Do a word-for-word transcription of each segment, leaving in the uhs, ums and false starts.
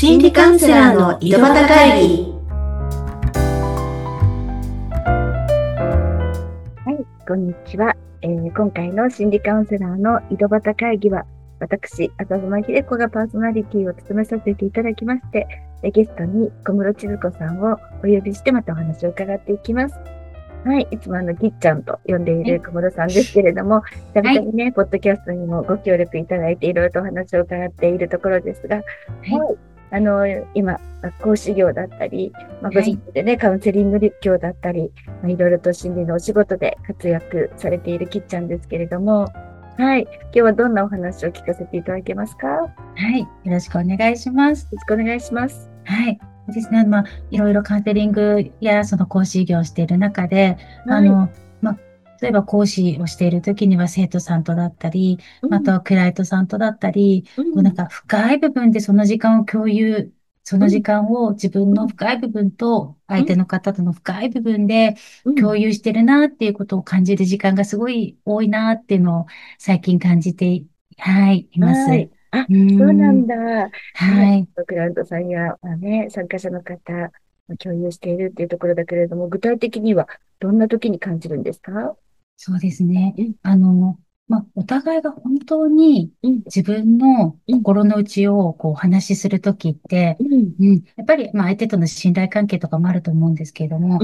心理カウンセラーの井戸端会議。 はい、こんにちは、えー今回の心理カウンセラーの井戸端会議は、私、浅妻秀子がパーソナリティを務めさせていただきまして、えゲストに小室千鶴子さんをお呼びしてまたお話を伺っていきます。はい、いつもあの、ぎっちゃんと呼んでいる小室さんですけれども、たびたびね、ポッドキャストにもご協力いただいていろいろとお話を伺っているところですが、はい、あの、今、講師業だったり、まあ、ご自身でね、カウンセリング業だったり、まあ、いろいろと心理のお仕事で活躍されているきっちゃんですけれども、はい、今日はどんなお話を聞かせていただけますか？ はい、よろしくお願いします。 よろしくお願いします。 はい。ですね。まあ、いろいろカウンセリングやその講師業をしている中で、 はい、 あの、まあ、例えば講師をしているときには生徒さんとだったり、 うん、 またクライアントさんとだったり、 うこうんなんか深い部分でその時間を共有、その時間を自分の深い部分と相手の方との深い部分でうん、 共有してるなっていうことを感じる時間がすごい多いなっていうのを最近感じて、はい、います。 はい。あ、 うそうなーん。 んだ。ね、 はい。 クライアントさんや、まあね、参加者の方、まあ共有しているっていうところだけれども、具体的にはどんな時に感じるんですか？ そうですね。 うん、 あの、まあ、お互いが本当にうん、 自分のうん、 心の内をこうお話しするときって、 うん、 うん、やっぱり、まあ、相手との信頼関係とかもあると思うんですけれども、 うん、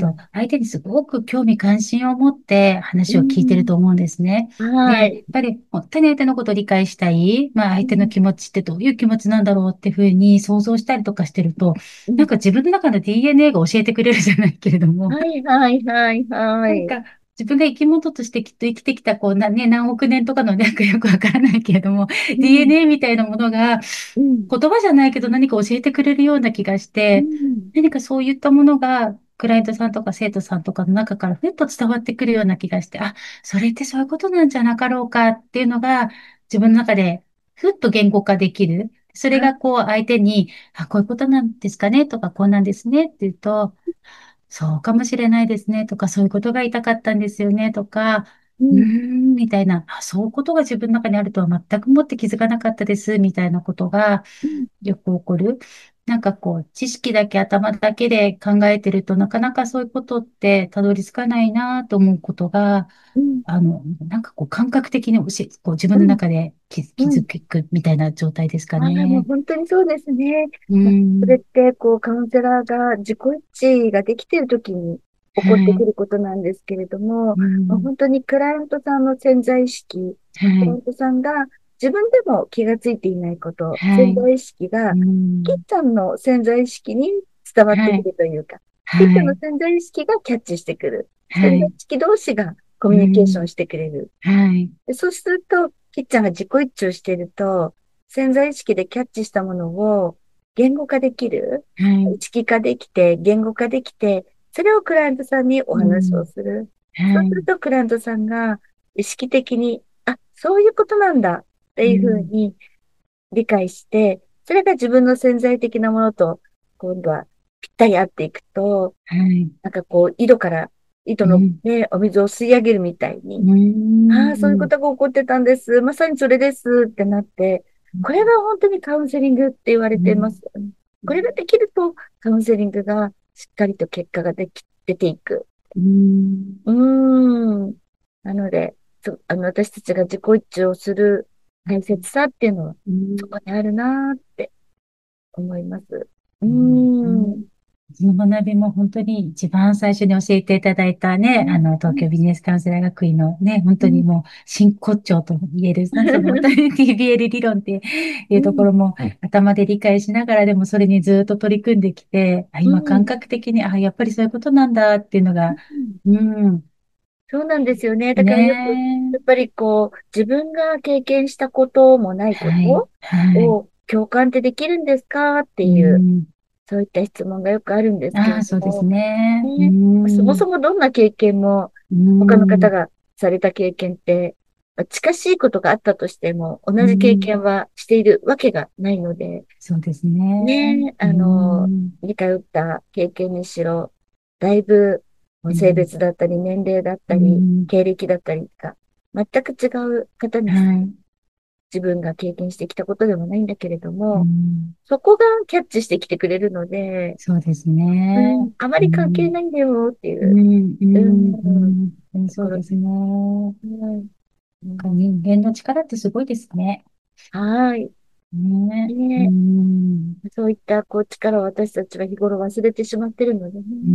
と相手にすごく興味関心を持ってう話を聞いてるん、 と思うんですね。で、やっはい。 ぱり本当に相手のことを理解したい、まあ、相手のうん、 気持ちってどういう気持ちなんだろうっていうふうに想像したりとかしてると、 うん、 なんか自分の中の ディーエヌエー が教えてくれるじゃないけれども、 はい、はい、はい、はい。 なんか、自分が生き物としてきっと生きてきた、こう、な、ね、何億年とかのなんかよくわからないけれども、 うん、 ディーエヌエー みたいなものが、 うん、 言葉じゃないけど何か教えてくれるような気がしうて、 ん、 何かそういったものが、クライアントさんとか生徒さんとかの中からふっと伝わってくるような気がして、あ、それってそういうことなんじゃなかろうかっていうのが、自分の中でふっと言語化できる。それはい、 がこう相手に、あ、こういうことなんですかねとか、こうなんですねって言うと、そうかもしれないですねとか、そういうことが言いたかったんですよねとか、うーうん、 ん、みたいな、あ、そういうことが自分の中にあるとは全くもって気づかなかったです、みたいなことがうん、 よく起こる。なんかこう、知識だけ頭だけで考えてるとなかなかそういうことってたどり着かないなと思うことが、 うん、 あの、なんかこう感覚的に教え、こう自分のうん、 中で気、気うん。 づくみたいな状態ですかああ、もうね。 本当にそうですね。 うまあ、それっん。 て、こう、カウンセラーが自己一致ができているときに起こってくはい。 ることなんですけれども、まあ、 うん。 本当にクライアントさんの潜在意識、 はい。 クライアントさんが自分でも気がついていないこと、 はい。 潜在意識うが、キッん。 ちゃんの潜在意識に伝わってくはい。 るというか、キッちゃんのはい。 潜在意識がキャッチしてくる。潜在意はい。 識同士がコうミュニケーションん。 してくれる。 はい。 でそうすると、キッちゃんが自己一致をしていると、潜在意識でキャッチしたものを言語化できる。 はい。 意識化できて、言語化できて、それをクライアントさんにお話をうん。 する。そうはい。 すると、クライアントさんが意識的に、あ、そういうことなんだっていうふううん。 に理解して、それが自分の潜在的なものと、今度はぴったり合っていくと、 はい。 なんかこう、井戸から、井戸のうん。 ね、お水を吸い上げるみたいに、 うああ、そういうこん。 とが起こってたんです。まさにそれですってなって、これが本当にカウンセリングって言われていますよね。これができると、カウンセリングがしっかりと結果ができ、出ていく。 うん。 うーん。なので、そ、あの、私たちが自己一致をする大切さっていうのは、 うん。 そこにあるなーって思います。うーうん。 ん。 その学びも本当に一番最初に教えていただいたね、あうん。 の、東京ビジネスカウンセラー学院のね、本うん。 当にもう真骨頂と言える、なその本当に ティービーエル 理論っていうとこうん。 ろも頭で理解しながらでもそれにずっと取り組んできて、あ、 う今感ん。 覚的に、あ、やっぱりそういうことなんだっていうのが、 うん。 うん、 そうなんですよね。だからよく、やっねぱりこう、自分が経験したこともなえ、 いこはい、 とはい、 を共感ってできるんですかってういう、 ん、 そういった質問がよくあるんですけああ、 れどそうですも、 ね、うね、そもそん、 もどんな経験も、 う他の方ん、 がされた経験って、まあ近しいことがあったとしても、同うじ経ん、 験はしているわけがないので、 そうですね、 ね、 うあの、 ん、 似通った経験にしろ、だいぶもう性うん、 別だったり、年齢だっうたり、 ん、 経歴だったりが、全く違う方にはい。 自分が経験してきたことでもないんだけれどうも、 ん、 そこがキャッチしてきてくれるので、 そうですうね。 ん、あまうり関係ん、 ないんだよっていうう、 ん、ううん、 ん、 うん、 ところで、 そうですね。なんうんうかん、 人間の力ってすごいですね。 はい。 ね。うね、 ん、 そういったこう力を私たちは日頃忘れてしまってるのでね。 うん、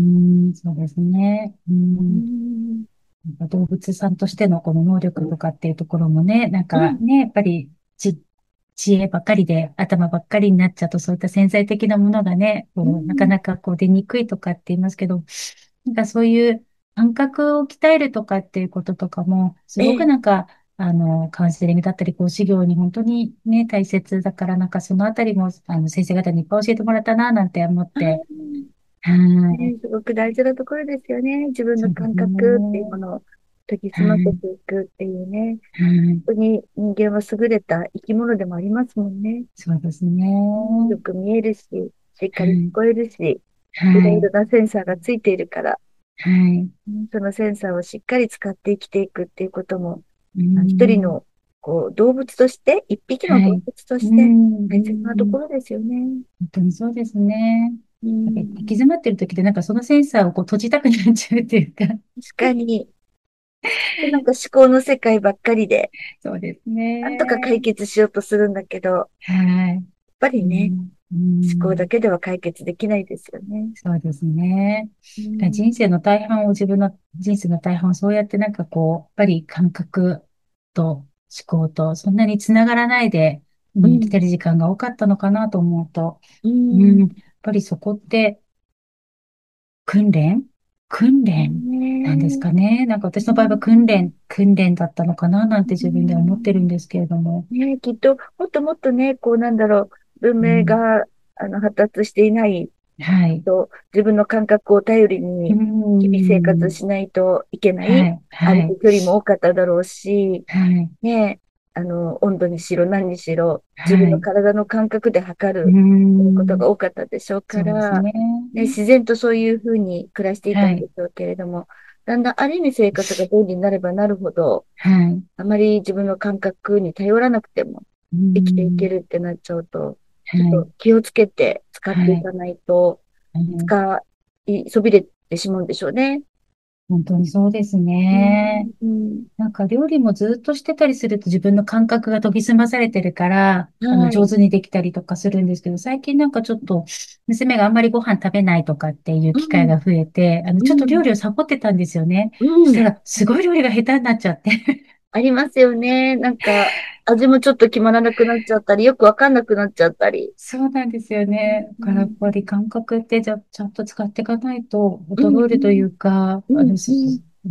そうですね。ううん。 ん、 なんか動物さんとしてのこの能力とかっていうところもね、なんうん、 かね、やっぱり知、知恵ばっかりで頭ばっかりになっちゃうと、そういった潜在的なものがね、 うこうなかん、 なかこう出にくいとかって言いますけど、なんかそういう感覚を鍛えるとかっていうこととかも、すごくええ、 なんか、あの、カウンセリングだったり、講師業に本当にね、大切だから、なんかそのあたりも、あの、先生方にいっぱい教えてもらったな、なんて思っあて、 ーはね、 い。 すごく大事なところですよね。自分の感そうです覚っていうね。 ものを研ぎは澄ませい。 ていくっていうね。 はい。 本当に人間は優れた生き物でもありますもんね。 そうですね。 うん、よく見えるし、しっかり聞はい。 こえるし、 はいろいろい。 なセンサーがついているから、 はい。 うん、そのセンサーをしっかり使って生きていくっていうことも、 うあ一人ん。 のこう動物として、一匹の動はい。 物とうしてん。う大切なとこん。 ろですよね。 本当にそうですね。 うなんか行きん、 詰まってる時で、なんかそのセンサーをこう閉じたくなっちゃうっていうか。 確かに、でなんか思考の世界ばっかりで、 そうですなんとかね。 解決しようとするんだけど、やっはい。 ぱりね、 うん。う思考だん。 けでは解決できないですよね。 そうですね。 うだから人ん、 生の大半を、自分の人生の大半をそうやってなんかこう、やっぱり感覚と思考とそんなにつながらないで、うん、生きうん、 てる時間が多かったのかなと思うと、 ううん、やっん。 ぱりそこって訓練訓練なんですねかね。なんかえ、う私の場合は訓ん、 練、訓練だったのかななんうて自分では思ってるんんですけれども。 ねえ、きっと、もっともっとね、こうなんだろう、文うん、 明が、あの、発達していないはい。 と、自分の感覚を頼りうに、日々生活ん、 しないといけない、 はい、はい、 歩く距離も多かっただろうし、 はい、 ねえ、あの、温度にしろ何にしろ、自分のはい。 体の感覚で測うることん、 が多かったでしょうから、 そうですね。 ね、自然とそういうふうに暮らしていたはい、 んでしょうけれども、だんだんある意味生活が便利になればなるほど、 はい、 あまり自分の感覚に頼らなくてもう生きていけん、 るってなっちゃうと、 はい、 ちょっと気をつけて使っはい、 ていかないと、 はい。 使いそびれてしまうんでしょうね。 本当にそうですうね。 ん、うん、 なんか料理もずっとしてたりすると自分の感覚が研ぎ澄まされてるから、あの、 はい。 上手にできたりとかするんですけど、最近なんかちょっと、娘があんまりご飯食べないとかっていううん、 機会が増えて、あの、ちょっと料うん、 理をサボってたんですよね。そうん。 したら、すごい料理が下手になっちゃって。 ありますよね。なんか、味もちょっと決まらなくなっちゃったり、よくわかんなくなっちゃったり。 そうなんですよね。だからやっうん、 ぱり感覚ってじゃ、ちゃんと使っていかないとうん、 衰えるというか、 うん、 あの、 うん、 そ、 うん。 うん、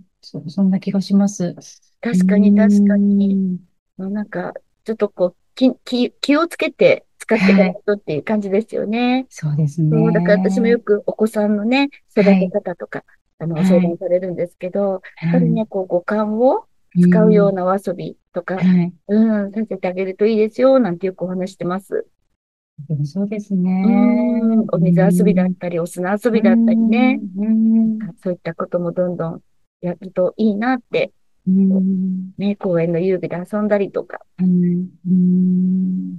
そ、そんな気がします。うー確かに、確かに。 ん。 もうなんか、ちょっとこう、気、気、気をつけて使っていかはい。 ないとっていう感じですよね。 そうですそう、だから私もよね。 くお子さんのね、育てはい。 方とか、あの、相はい。 談されるんですけど、やっはい。 ぱりね、こう、五感をう使うようん。 なお遊びとか、 はい。 うん、させてあげるといいですよ、なんてよくお話してます。 でもそうですうーね。 ん、おう水遊びだっん。 たり、お砂遊うびだったりね、 ん。うん。 そういったこともどんどんやるといいなって、 うん。 ね、公園の遊具で遊んだりとか、 うん。うん。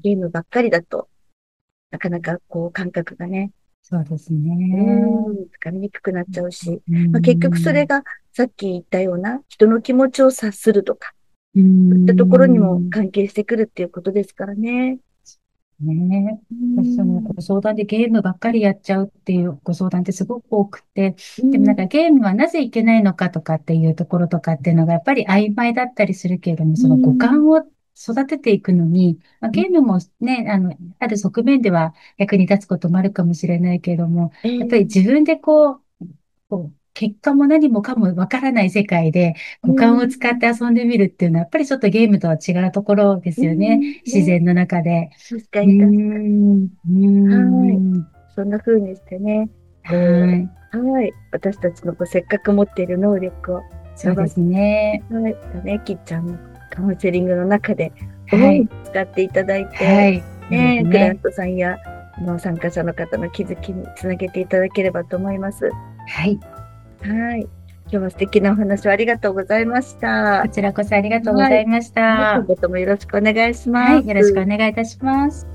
ゲームばっかりだと、なかなかこう、感覚がね、 そうですうね。 ーん、つかみにくくなっちゃうし、 うまあ、結局それん。 がさっき言ったような人の気持ちを察するとか、 うそういったところにもん。 関係してくるっていうことですからね。 ねえ。 うー私、その、 ん、 ご相談でゲームばっかりやっちゃうっていうご相談ってすごく多くて、でもなんうん、 かゲームはなぜいけないのかとかっていうところとかっていうのがやっぱり曖昧だったりするけれども、 うその五ん、 感を育てていくのに、まあ、 うん、 ゲームもね、あの、ある側面では役に立つこともあるかもしれないけれども、 えやっぱり自ー、 分でこう、こう、結果も何もかもわからない世界でう五感を使ってん、 遊んでみるっていうのは、やっぱりちょっとゲームとは違うところでうすよね。 ん、ね、 自然の中で。うー確かに確かん、うーに。はい。 ん、 そんな風にしてね、 はこい。 う、はい。私たちのこうせっかく持っている能力を伸ばしそうですね。 はい。ね、きっちゃんのカウンセリングの中で、大いにはい。 使っていただいて、 はい。そうですね、クライアンね。 トさんや、あの参加者の方の気づきにつなげていただければと思います。 はい。 はい。 今日は素敵なお話をありがとうございましたこ。ちらこそありがとうございました。 今後ともよろしくお願いします。 はい、よろしくお願いいたします。